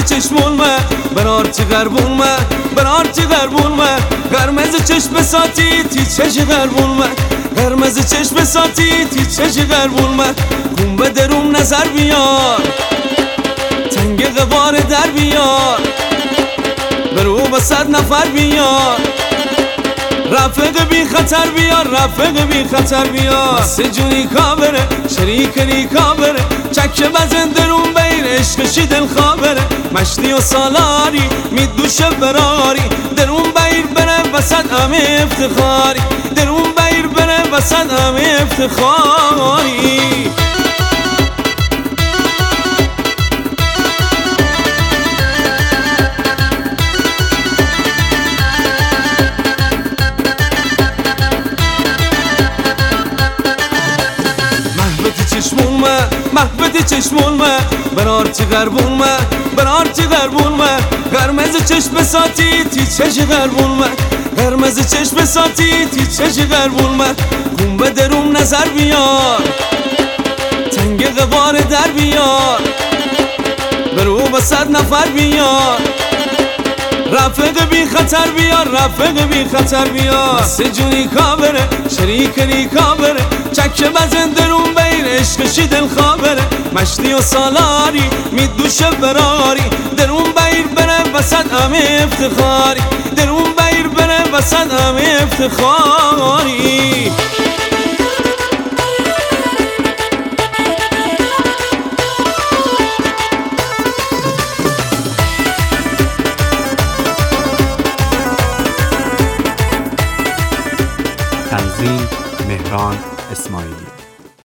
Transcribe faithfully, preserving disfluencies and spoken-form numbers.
چشمونمه برارتی غربونمه برارتی غربونمه قرمز چشم ساتی تی چش غربونمه قرمز چشم ساتی تی چش غربونمه کن به درون نظر بیار تنگ غبار در بیار برو به صد نفر بیار رفق بی خطر بیار رفق بی خطر بیار سجونی کابره شریکنی کابره چک بزن درون بیر عشقشی دل خابره مشتی و سالاری می دوشه براری درون بیر بره وسط همه افتخاری درون بیر بره وسط همه افتخاری چشمونمه محبت چشمونمه برارتی غربونمه برارتی غربونمه قرمز چشم ساتی تی چش غربونمه قرمز چشم ساتی تی چش غربونمه کن به درون نظر بیار تنگ غبار در بیار برو به صد نفر بیار رفق بی خطر بیار رفق بی خطر بیار سجونی کابره شریکنی کابره چک بزن درون بیر عشقشی دل خابره مشتی و سالاری می دوشه براری درون بیر بره وسط همه افتخاری درون بیر بره وسط همه افتخاری تنظیم مهران اسماعیلی.